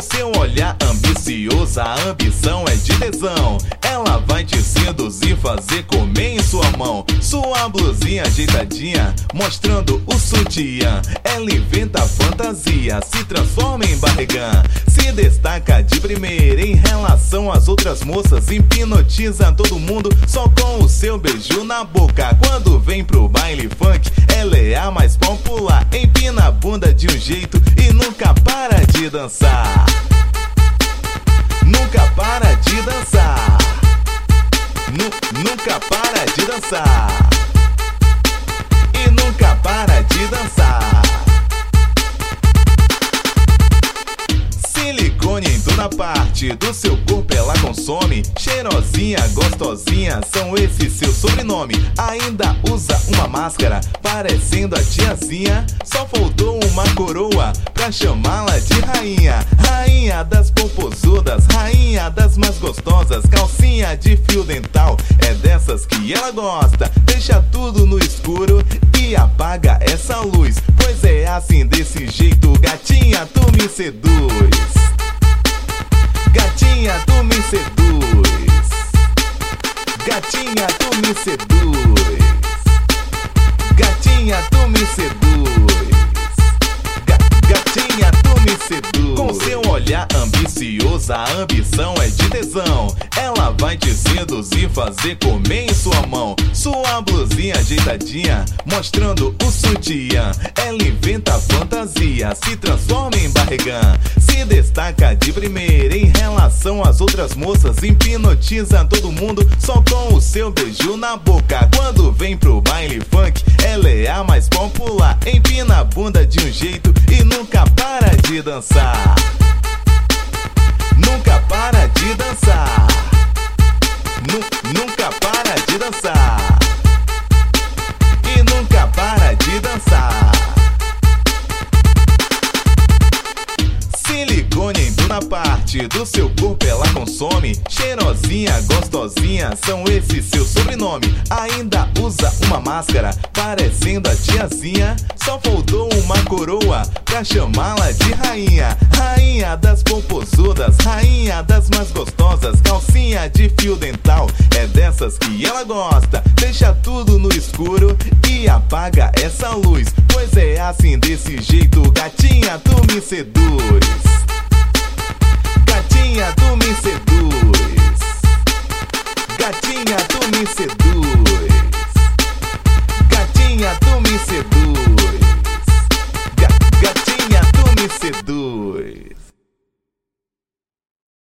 seu olhar ambicioso, a ambição é de tesão. Ela vai te seduzir, fazer comer em sua mão. Sua blusinha ajeitadinha, mostrando o sutiã. Ela inventa fantasia, se transforma em barrigã. Se destaca de primeira em relação às outras moças. Hipnotiza todo mundo só com o seu beijo na boca. Quando vem pro baile funk, ela é a mais popular. Empina a bunda de um jeito e nunca para de dançar. Nunca para de dançar. Nunca para de dançar. E nunca para de dançar. Silicone em toda parte do seu corpo ela consome. Cheirosinha, gostosinha, são esse seu sobrenome. Ainda usa uma máscara, parecendo a tiazinha. Só faltou uma coroa pra chamá-la de rainha. Rainha das popozudas, rainha das mais gostosas. Calcinha de fio dental, é dessas que ela gosta. Deixa tudo no escuro e apaga essa luz. Pois é assim, desse jeito, gatinha, tu me seduz. Gatinha, tu me seduz. Gatinha, tu me seduz. Gatinha, tu me seduz. Gatinha, tu me seduz. Com seu olhar ambicioso, a ambição é de tesão. Ela vai te seduzir, fazer comer em sua mão. Sua blusinha ajeitadinha, mostrando o sutiã. Ela inventa fantasia, se transforma em barrigã. Se destaca de primeira em relação às outras moças. Hipnotiza todo mundo só com o seu beijo na boca. Quando vem pro baile funk, ela é a mais popular. Empina a bunda de um jeito e nunca para de dançar. Nunca para de dançar. Nunca para de dançar. E nunca para de dançar. Silicone em toda parte do seu corpo ela consome. Cheirosinha, gostosinha, são esse seu sobrenome. Ainda usa uma máscara, parecendo a tiazinha. Só faltou uma coroa pra chamá-la de rainha. Rainha das popozudas, rainha das mais gostosas. Calcinha de fio dental, é dessas que ela gosta. Deixa tudo no escuro e apaga essa luz. Pois é assim, desse jeito, gatinha, tu me seduz. Gatinha, tu me